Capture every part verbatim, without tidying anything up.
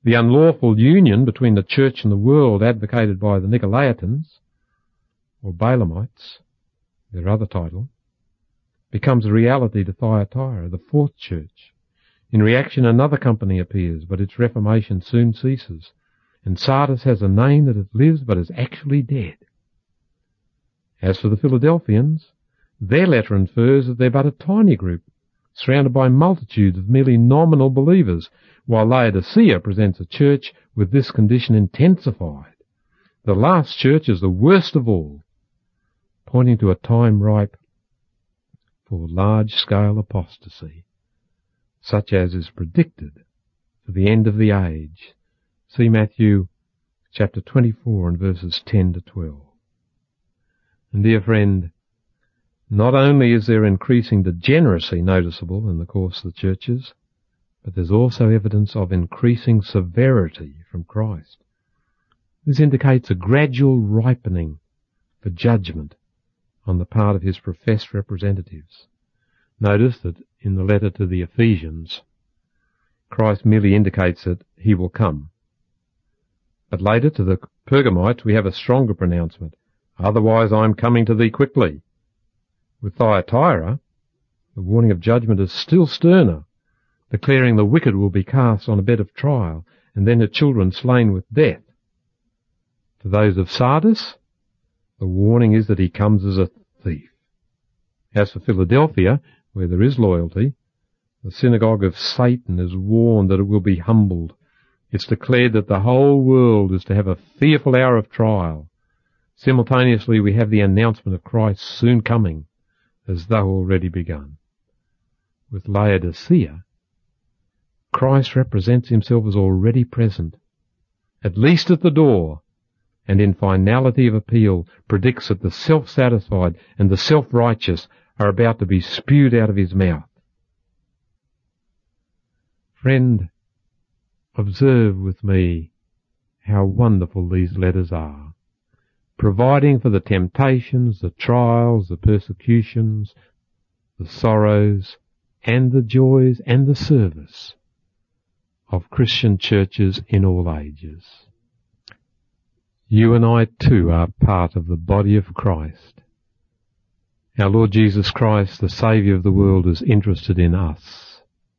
The unlawful union between the church and the world advocated by the Nicolaitans, or Balaamites, their other title, becomes a reality to Thyatira, the fourth church. In reaction, another company appears, but its reformation soon ceases, and Sardis has a name that it lives but is actually dead. As for the Philadelphians, their letter infers that they're but a tiny group, surrounded by multitudes of merely nominal believers, while Laodicea presents a church with this condition intensified. The last church is the worst of all, pointing to a time ripe for large-scale apostasy, such as is predicted for the end of the age. See Matthew chapter twenty-four and verses ten to twelve. And dear friend, not only is there increasing degeneracy noticeable in the course of the churches, but there's also evidence of increasing severity from Christ. This indicates a gradual ripening for judgment on the part of his professed representatives. Notice that in the letter to the Ephesians, Christ merely indicates that he will come. But later to the Pergamites we have a stronger pronouncement. Otherwise I am coming to thee quickly. With Thyatira, the warning of judgment is still sterner, declaring the wicked will be cast on a bed of trial, and then her children slain with death. To those of Sardis, the warning is that he comes as a thief. As for Philadelphia, where there is loyalty, the synagogue of Satan is warned that it will be humbled. It's declared that the whole world is to have a fearful hour of trial. Simultaneously, we have the announcement of Christ's soon coming, as though already begun. With Laodicea, Christ represents himself as already present, at least at the door, and in finality of appeal predicts that the self-satisfied and the self-righteous are about to be spewed out of his mouth. Friend, observe with me how wonderful these letters are, providing for the temptations, the trials, the persecutions, the sorrows, and the joys and the service of Christian churches in all ages. You and I too are part of the body of Christ. Our Lord Jesus Christ, the Saviour of the world, is interested in us.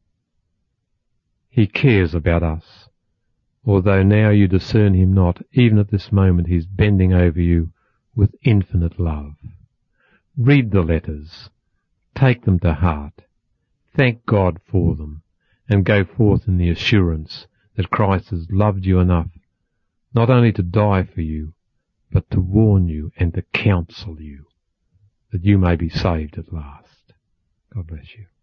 He cares about us, although now you discern him not. Even at this moment he is bending over you with infinite love. Read the letters, take them to heart, thank God for them, and go forth in the assurance that Christ has loved you enough not only to die for you, but to warn you and to counsel you, that you may be saved at last. God bless you.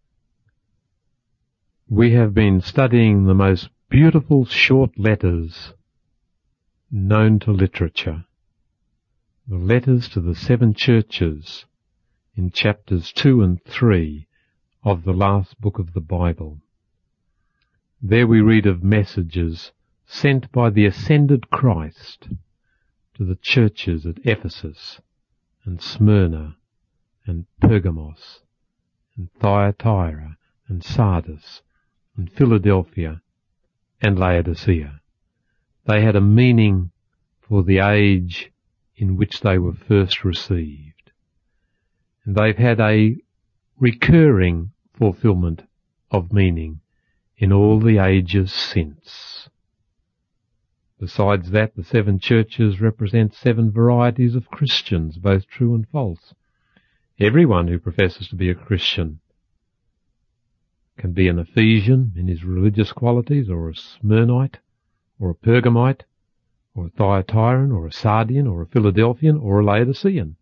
We have been studying the most beautiful short letters known to literature, the letters to the seven churches in chapters two and three of the last book of the Bible. There we read of messages sent by the ascended Christ to the churches at Ephesus and Smyrna and Pergamos and Thyatira and Sardis and Philadelphia and Laodicea. They had a meaning for the age in which they were first received. And they've had a recurring fulfillment of meaning in all the ages since. Besides that, the seven churches represent seven varieties of Christians, both true and false. Everyone who professes to be a Christian can be an Ephesian in his religious qualities, or a Smyrnite, or a Pergamite, or a Thyatiran, or a Sardian, or a Philadelphian, or a Laodicean.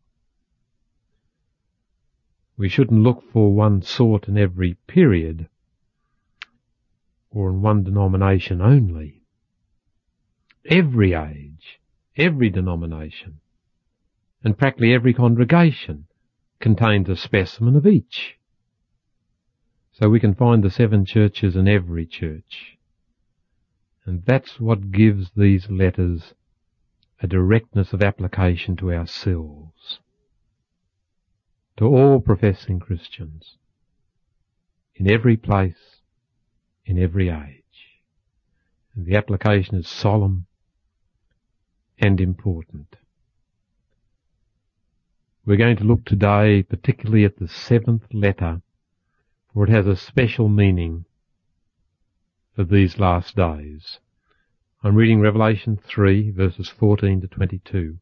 We shouldn't look for one sort in every period, or in one denomination only. Every age, every denomination, and practically every congregation contains a specimen of each. So we can find the seven churches in every church. And that's what gives these letters a directness of application to ourselves, to all professing Christians, in every place, in every age. And the application is solemn and important. We're going to look today particularly at the seventh letter, for it has a special meaning for these last days. I'm reading Revelation three, verses fourteen to twenty-two.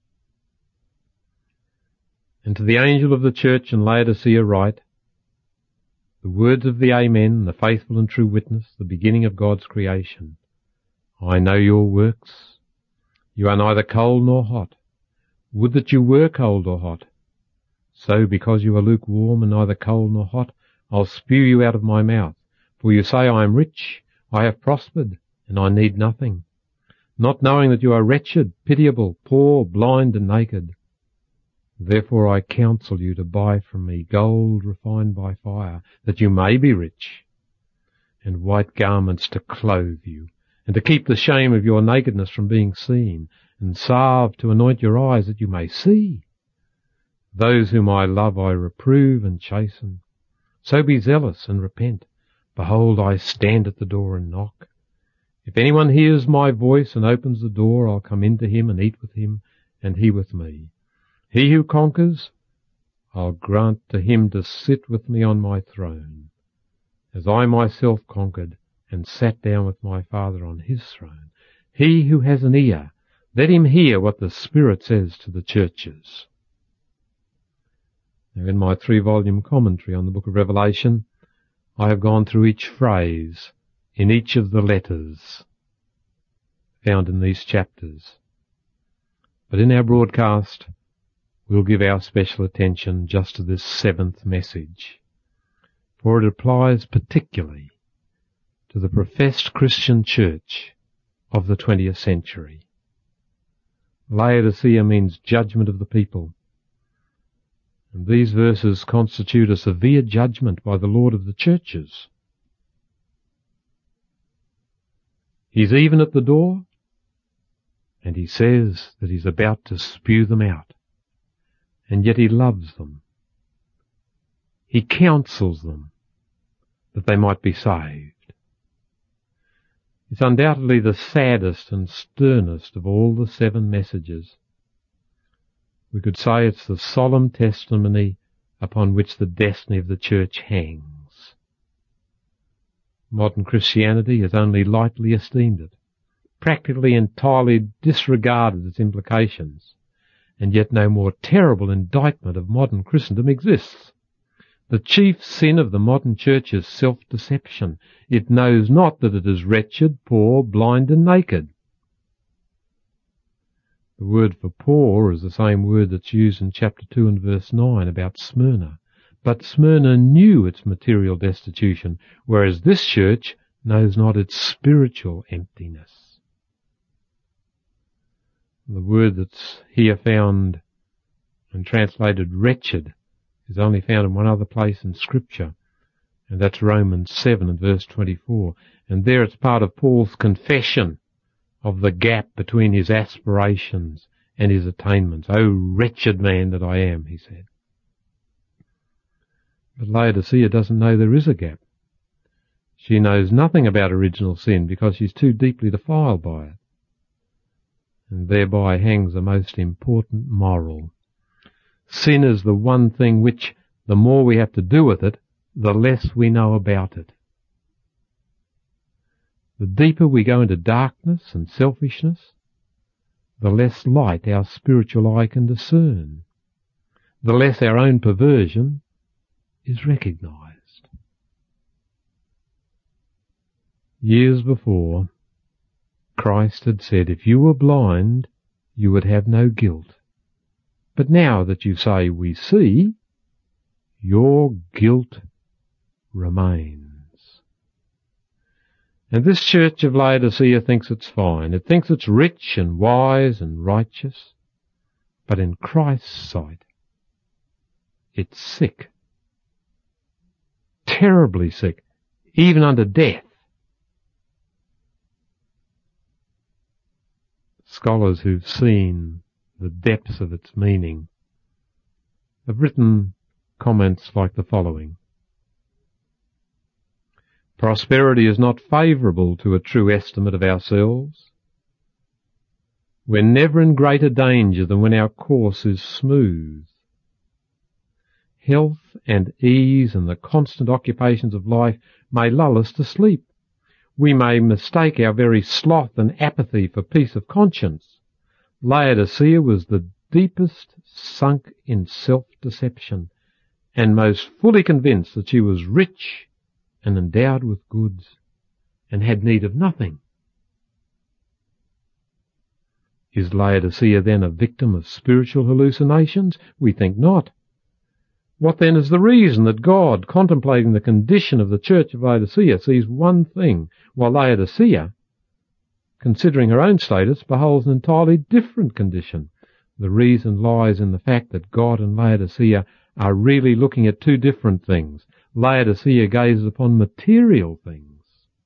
And to the angel of the church in Laodicea write, the words of the Amen, the faithful and true witness, the beginning of God's creation. I know your works. You are neither cold nor hot. Would that you were cold or hot. So, because you are lukewarm and neither cold nor hot, I'll spew you out of my mouth. For you say, I am rich, I have prospered, and I need nothing, not knowing that you are wretched, pitiable, poor, blind, and naked. Therefore I counsel you to buy from me gold refined by fire, that you may be rich, and white garments to clothe you, and to keep the shame of your nakedness from being seen, and salve to anoint your eyes, that you may see. Those whom I love I reprove and chasten. So be zealous and repent. Behold, I stand at the door and knock. If anyone hears my voice and opens the door, I'll come into him and eat with him, and he with me. He who conquers, I'll grant to him to sit with me on my throne, as I myself conquered and sat down with my Father on his throne. He who has an ear, let him hear what the Spirit says to the churches. Now, in my three-volume commentary on the book of Revelation, I have gone through each phrase in each of the letters found in these chapters. But in our broadcast, we'll give our special attention just to this seventh message, for it applies particularly to the professed Christian church of the twentieth century. Laodicea means judgment of the people. And these verses constitute a severe judgment by the Lord of the churches. He's even at the door, and he says that he's about to spew them out. And yet he loves them. He counsels them that they might be saved. It's undoubtedly the saddest and sternest of all the seven messages. We could say it's the solemn testimony upon which the destiny of the church hangs. Modern Christianity has only lightly esteemed it, practically entirely disregarded its implications, and yet no more terrible indictment of modern Christendom exists. The chief sin of the modern church is self-deception. It knows not that it is wretched, poor, blind, and naked. The word for poor is the same word that's used in chapter two and verse nine about Smyrna. But Smyrna knew its material destitution, whereas this church knows not its spiritual emptiness. The word that's here found and translated wretched is only found in one other place in Scripture, and that's Romans seven and verse twenty-four. And there it's part of Paul's confession of the gap between his aspirations and his attainments. "O wretched man that I am," he said. But Laodicea doesn't know there is a gap. She knows nothing about original sin because she's too deeply defiled by it. And thereby hangs a most important moral. Sin is the one thing which, the more we have to do with it, the less we know about it. The deeper we go into darkness and selfishness, the less light our spiritual eye can discern, the less our own perversion is recognized. Years before, Christ had said, if you were blind, you would have no guilt. But now that you say we see, your guilt remains. And this church of Laodicea thinks it's fine. It thinks it's rich and wise and righteous. But in Christ's sight, it's sick. Terribly sick, even unto death. Scholars who've seen the depths of its meaning have written comments like the following. Prosperity is not favourable to a true estimate of ourselves. We're never in greater danger than when our course is smooth. Health and ease and the constant occupations of life may lull us to sleep. We may mistake our very sloth and apathy for peace of conscience. Laodicea was the deepest sunk in self-deception, and most fully convinced that she was rich and endowed with goods, and had need of nothing. Is Laodicea then a victim of spiritual hallucinations? We think not. What then is the reason that God, contemplating the condition of the church of Laodicea, sees one thing, while Laodicea, considering her own status, beholds an entirely different condition? The reason lies in the fact that God and Laodicea are really looking at two different things. Laodicea gazes upon material things.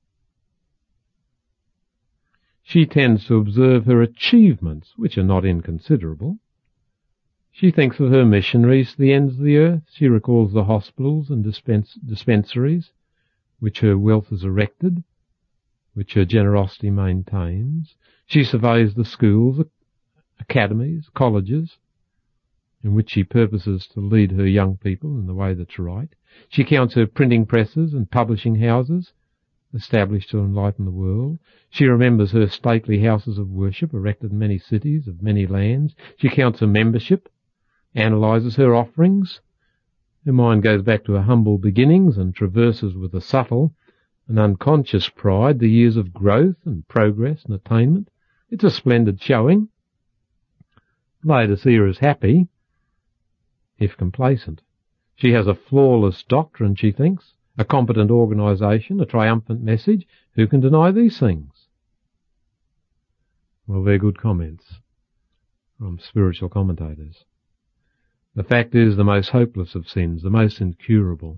She tends to observe her achievements, which are not inconsiderable. She thinks of her missionaries to the ends of the earth. She recalls the hospitals and dispens- dispensaries which her wealth has erected, which her generosity maintains. She surveys the schools, academies, colleges, in which she purposes to lead her young people in the way that's right. She counts her printing presses and publishing houses, established to enlighten the world. She remembers her stately houses of worship, erected in many cities of many lands. She counts her membership, analyses her offerings. Her mind goes back to her humble beginnings and traverses with a subtle and unconscious pride the years of growth and progress and attainment. It's a splendid showing. Laodicea is happy, if complacent. She has a flawless doctrine, she thinks, a competent organisation, a triumphant message. Who can deny these things? Well, they're good comments from spiritual commentators. The fact is, the most hopeless of sins, the most incurable,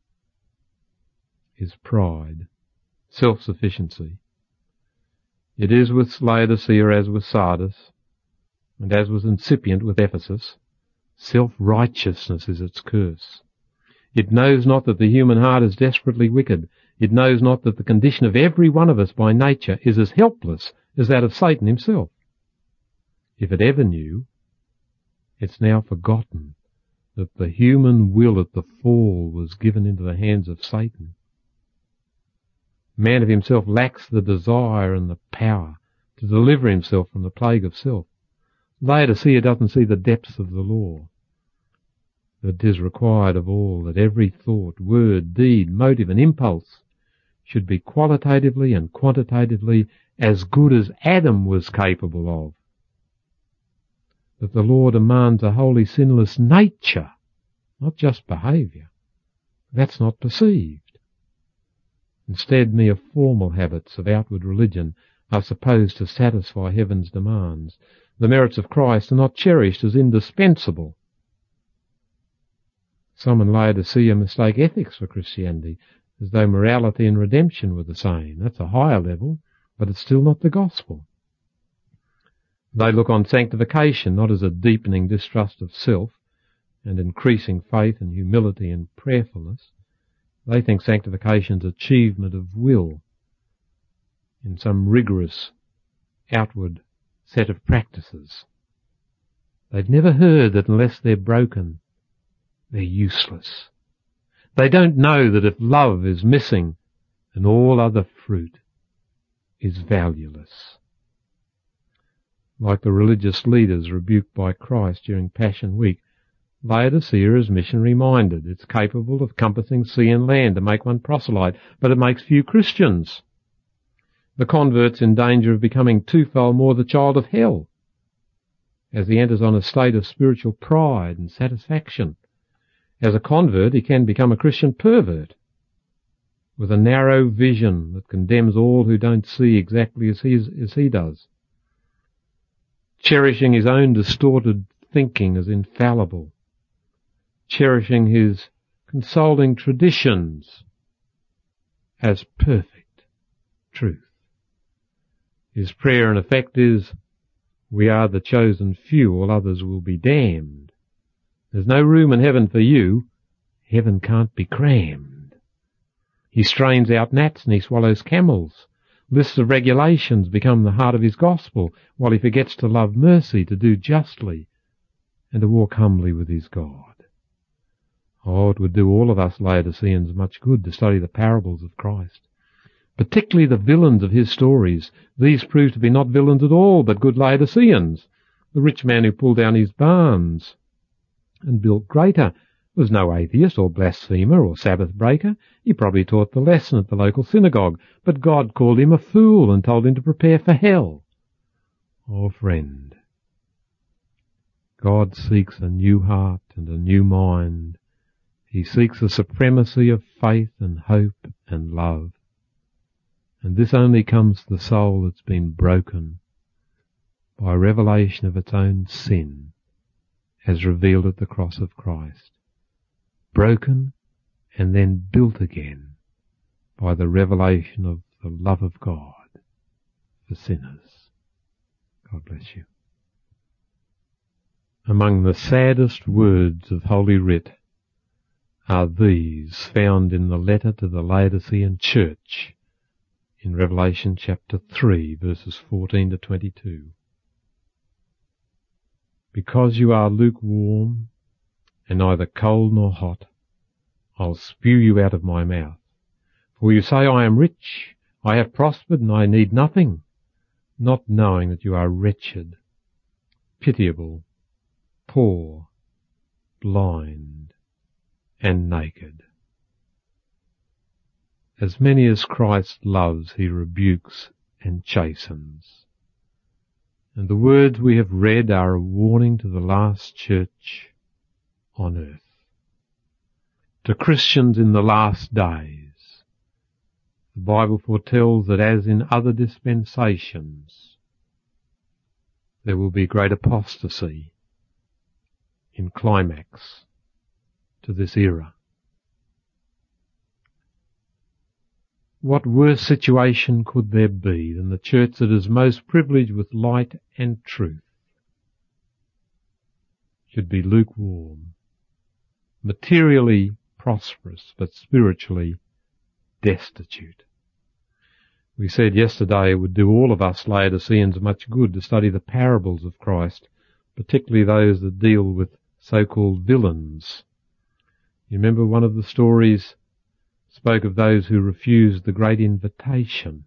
is pride, self-sufficiency. It is with Laodicea as with Sardis, and as was incipient with Ephesus. Self-righteousness is its curse. It knows not that the human heart is desperately wicked. It knows not that the condition of every one of us by nature is as helpless as that of Satan himself. If it ever knew, it's now forgotten that the human will at the fall was given into the hands of Satan. Man of himself lacks the desire and the power to deliver himself from the plague of self. Laodicea doesn't see the depths of the law. That it is required of all that every thought, word, deed, motive and impulse should be qualitatively and quantitatively as good as Adam was capable of. That the law demands a wholly sinless nature, not just behaviour. That's not perceived. Instead, mere formal habits of outward religion are supposed to satisfy heaven's demands. The merits of Christ are not cherished as indispensable. Some in Laodicea mistake ethics for Christianity, as though morality and redemption were the same. That's a higher level, but it's still not the gospel. They look on sanctification not as a deepening distrust of self and increasing faith and humility and prayerfulness. They think sanctification is achievement of will in some rigorous outward set of practices. They've never heard that unless they're broken, they're useless. They don't know that if love is missing, then all other fruit is valueless. Like the religious leaders rebuked by Christ during Passion Week, Laodicea is missionary-minded. It's capable of compassing sea and land to make one proselyte, but it makes few Christians. The convert's in danger of becoming twofold more the child of hell, as he enters on a state of spiritual pride and satisfaction. As a convert, he can become a Christian pervert, with a narrow vision that condemns all who don't see exactly as he, as he does, cherishing his own distorted thinking as infallible, cherishing his consoling traditions as perfect truth. His prayer, in effect, is, "We are the chosen few, all others will be damned. There's no room in heaven for you. Heaven can't be crammed." He strains out gnats and he swallows camels. Lists of regulations become the heart of his gospel, while he forgets to love mercy, to do justly, and to walk humbly with his God. Oh, it would do all of us Laodiceans much good to study the parables of Christ, particularly the villains of his stories. These prove to be not villains at all, but good Laodiceans. The rich man who pulled down his barns and built greater was no atheist or blasphemer or Sabbath breaker. He probably taught the lesson at the local synagogue, but God called him a fool and told him to prepare for hell. Oh, friend, God seeks a new heart and a new mind. He seeks the supremacy of faith and hope and love. And this only comes to the soul that's been broken by revelation of its own sin, as revealed at the cross of Christ. Broken and then built again by the revelation of the love of God for sinners. God bless you. Among the saddest words of Holy Writ are these found in the letter to the Laodicean church in Revelation chapter three, verses fourteen to twenty-two. Because you are lukewarm and neither cold nor hot, I'll spew you out of my mouth. For you say, I am rich, I have prospered, and I need nothing, not knowing that you are wretched, pitiable, poor, blind, and naked. As many as Christ loves, he rebukes and chastens. And the words we have read are a warning to the last church on earth, to Christians in the last days. The Bible foretells that as in other dispensations, there will be great apostasy in climax to this era. What worse situation could there be than the church that is most privileged with light and truth should be lukewarm, materially prosperous, but spiritually destitute? We said yesterday it would do all of us Laodiceans much good to study the parables of Christ, particularly those that deal with so-called villains. You remember one of the stories spoke of those who refused the great invitation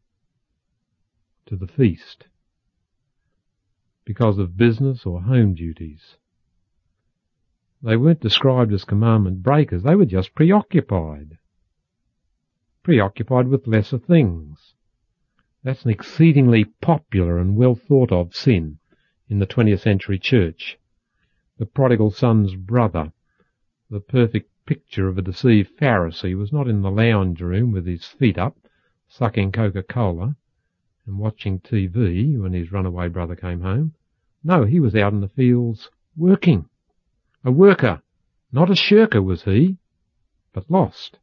to the feast because of business or home duties. They weren't described as commandment breakers, they were just preoccupied. Preoccupied with lesser things. That's an exceedingly popular and well thought of sin in the twentieth century church. The prodigal son's brother, the perfect picture of a deceived Pharisee, was not in the lounge room with his feet up, sucking Coca-Cola and watching T V when his runaway brother came home. No, he was out in the fields working. A worker, not a shirker was he, but lost.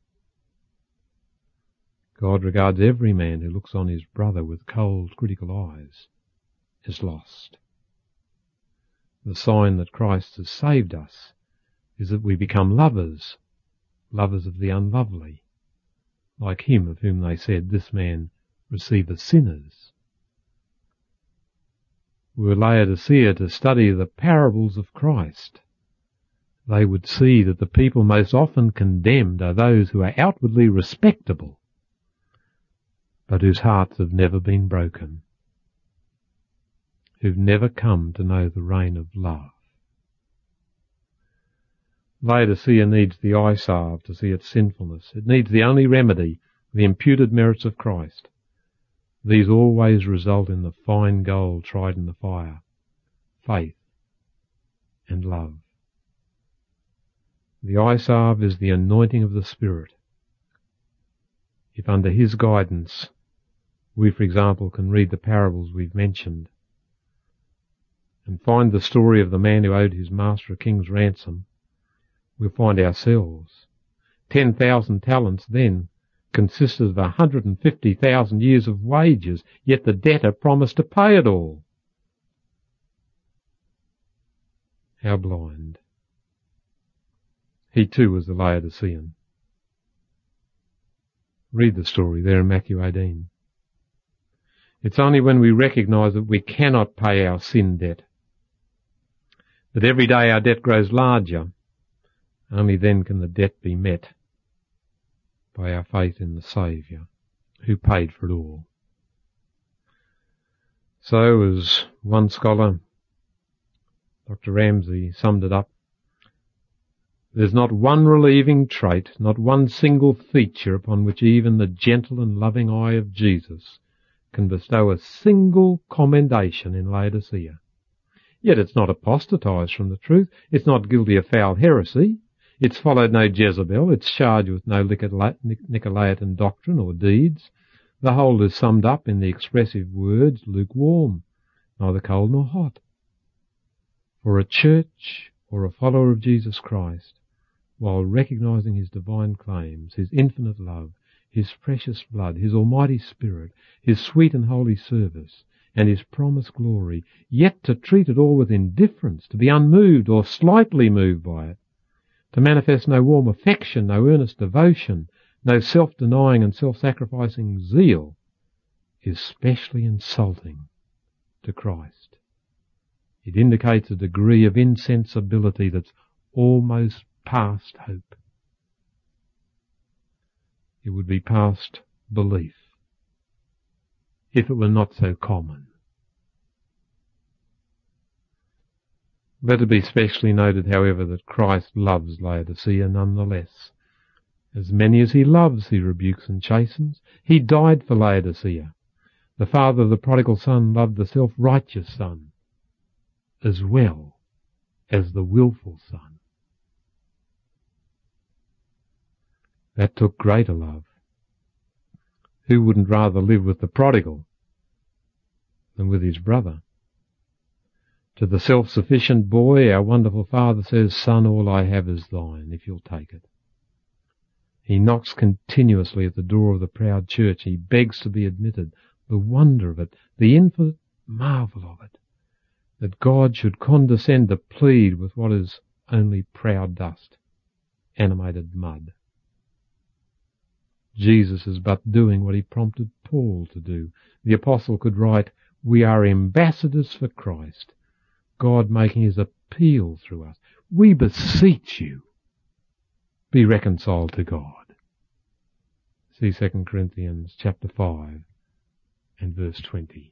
God regards every man who looks on his brother with cold, critical eyes as lost. The sign that Christ has saved us is that we become lovers, lovers of the unlovely, like him of whom they said, this man receiveth sinners. Were Laodicea to study the parables of Christ, they would see that the people most often condemned are those who are outwardly respectable, but whose hearts have never been broken, who've never come to know the reign of love. Laodicea needs the eye salve to see its sinfulness. It needs the only remedy, the imputed merits of Christ. These always result in the fine gold tried in the fire, faith and love. The eye salve is the anointing of the Spirit. If under his guidance we, for example, can read the parables we've mentioned and find the story of the man who owed his master a king's ransom, we'll find ourselves. Ten thousand talents then consisted of a hundred and fifty thousand years of wages, yet the debtor promised to pay it all. How blind. He too was the Laodicean. Read the story there in Matthew eighteen. It's only when we recognise that we cannot pay our sin debt, that every day our debt grows larger, only then can the debt be met by our faith in the Saviour, who paid for it all. So, as one scholar, Doctor Ramsey, summed it up, there's not one relieving trait, not one single feature upon which even the gentle and loving eye of Jesus can bestow a single commendation in Laodicea. Yet it's not apostatized from the truth, it's not guilty of foul heresy, it's followed no Jezebel, it's charged with no Nicolaitan doctrine or deeds. The whole is summed up in the expressive words lukewarm, neither cold nor hot. For a church or a follower of Jesus Christ, while recognizing his divine claims, his infinite love, his precious blood, his almighty spirit, his sweet and holy service, and his promised glory, yet to treat it all with indifference, to be unmoved or slightly moved by it, to manifest no warm affection, no earnest devotion, no self-denying and self-sacrificing zeal, is specially insulting to Christ. It indicates a degree of insensibility that's almost past hope. It would be past belief if it were not so common. Let it be specially noted, however, that Christ loves Laodicea nonetheless. As many as he loves, he rebukes and chastens. He died for Laodicea. The father of the prodigal son loved the self-righteous son as well as the willful son. That took greater love. Who wouldn't rather live with the prodigal than with his brother? To the self-sufficient boy, our wonderful Father says, "Son, all I have is thine, if you'll take it." He knocks continuously at the door of the proud church. He begs to be admitted. The wonder of it, the infinite marvel of it, that God should condescend to plead with what is only proud dust, animated mud. Jesus is but doing what he prompted Paul to do. The apostle could write, "We are ambassadors for Christ, God making his appeal through us. We beseech you, be reconciled to God." See Second Corinthians chapter five and verse twenty.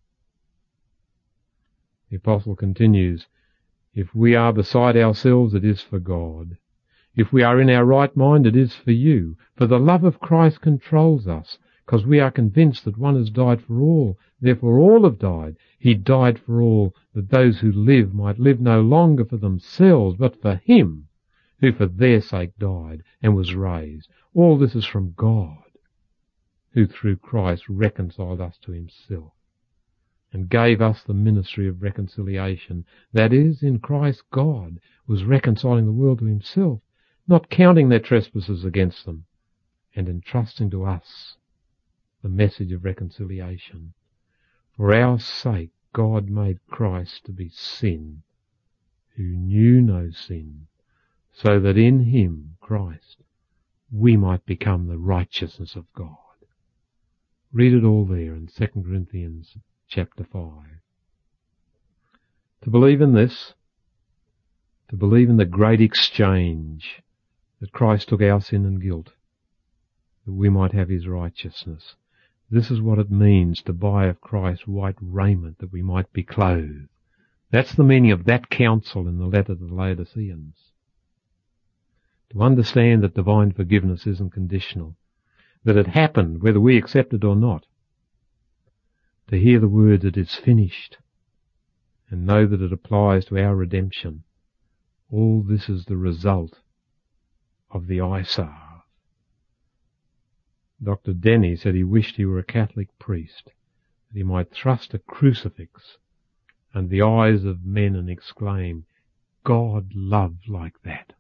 The apostle continues, "If we are beside ourselves, it is for God. If we are in our right mind, it is for you. For the love of Christ controls us, because we are convinced that one has died for all. Therefore all have died. He died for all, that those who live might live no longer for themselves, but for him who for their sake died and was raised. All this is from God, who through Christ reconciled us to himself and gave us the ministry of reconciliation. That is, in Christ God was reconciling the world to himself, not counting their trespasses against them, and entrusting to us the message of reconciliation. For our sake God made Christ to be sin, who knew no sin, so that in him, Christ, we might become the righteousness of God. Read it all there in Second Corinthians chapter five. To believe in this, to believe in the great exchange, that Christ took our sin and guilt, that we might have his righteousness. This is what it means to buy of Christ white raiment, that we might be clothed. That's the meaning of that counsel in the letter to the Laodiceans. To understand that divine forgiveness isn't conditional, that it happened whether we accept it or not. To hear the words, "It is finished," and know that it applies to our redemption. All this is the result of the eye salve. Doctor Denny said he wished he were a Catholic priest, that he might thrust a crucifix under the eyes of men and exclaim, "God loved like that."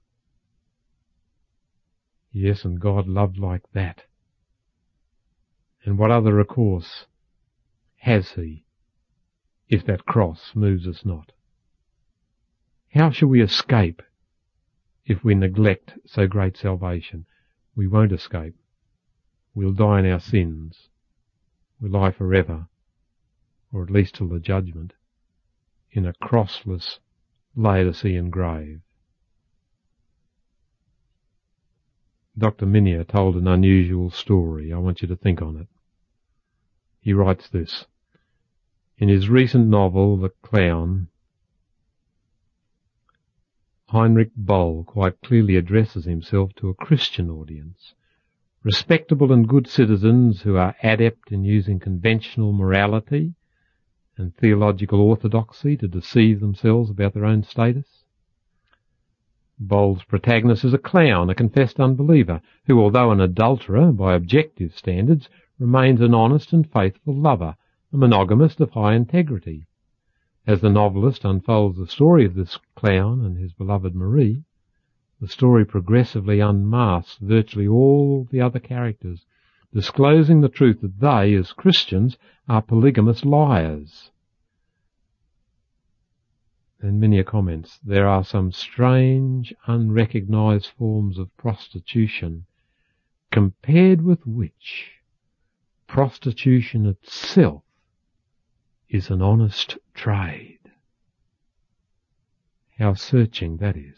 Yes, and God loved like that. And what other recourse has he, if that cross moves us not? How shall we escape if we neglect so great salvation? We won't escape. we'll die in our sins. We lie forever, or at least till the judgment, in a crossless Laodicean grave. Doctor Minier told an unusual story. I want you to think on it. He writes this. In his recent novel, The Clown, Heinrich Boll quite clearly addresses himself to a Christian audience, respectable and good citizens who are adept in using conventional morality and theological orthodoxy to deceive themselves about their own status. Boll's protagonist is a clown, a confessed unbeliever, who, although an adulterer by objective standards, remains an honest and faithful lover, a monogamist of high integrity. As the novelist unfolds the story of this clown and his beloved Marie, the story progressively unmasks virtually all the other characters, disclosing the truth that they, as Christians, are polygamous liars. And Minier comments, there are some strange, unrecognised forms of prostitution, compared with which prostitution itself is an honest trade. How searching that is.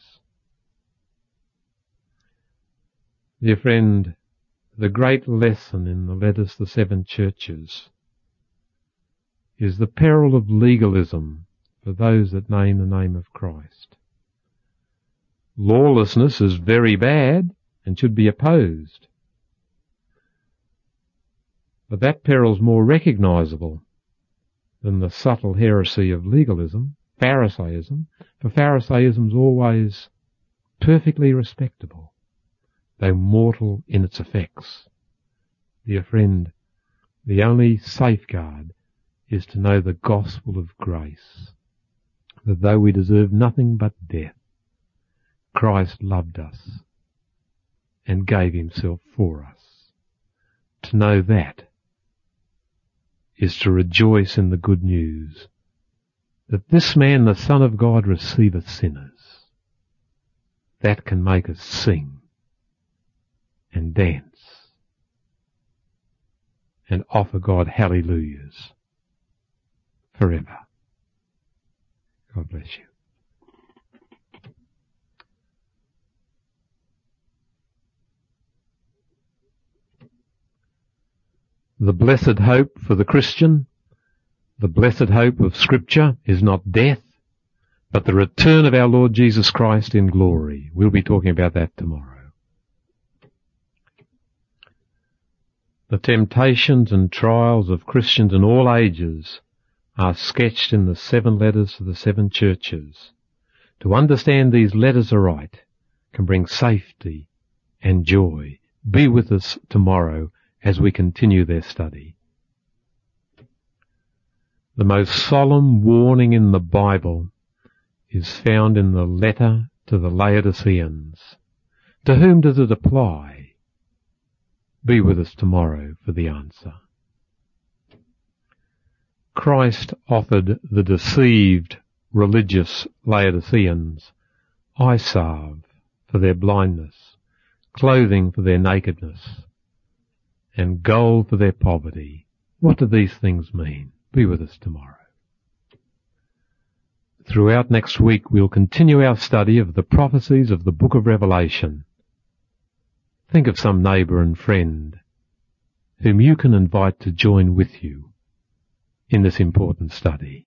Dear friend, the great lesson in the letters to the seven churches is the peril of legalism for those that name the name of Christ. Lawlessness is very bad and should be opposed. But that peril is more recognisable than the subtle heresy of legalism, Pharisaism, for Pharisaism is always perfectly respectable, though mortal in its effects. Dear friend, the only safeguard is to know the gospel of grace, that though we deserve nothing but death, Christ loved us and gave himself for us. To know that is to rejoice in the good news that this man, the Son of God, receiveth sinners. That can make us sing and dance and offer God hallelujahs forever. God bless you. The blessed hope for the Christian, the blessed hope of Scripture is not death, but the return of our Lord Jesus Christ in glory. We'll be talking about that tomorrow. The temptations and trials of Christians in all ages are sketched in the seven letters to the seven churches. To understand these letters aright can bring safety and joy. Be with us tomorrow as we continue their study. The most solemn warning in the Bible is found in the letter to the Laodiceans. To whom does it apply? Be with us tomorrow for the answer. Christ offered the deceived religious Laodiceans eye salve for their blindness, clothing for their nakedness, and gold for their poverty. What do these things mean? Be with us tomorrow. Throughout next week, we'll continue our study of the prophecies of the book of Revelation. Think of some neighbour and friend whom you can invite to join with you in this important study.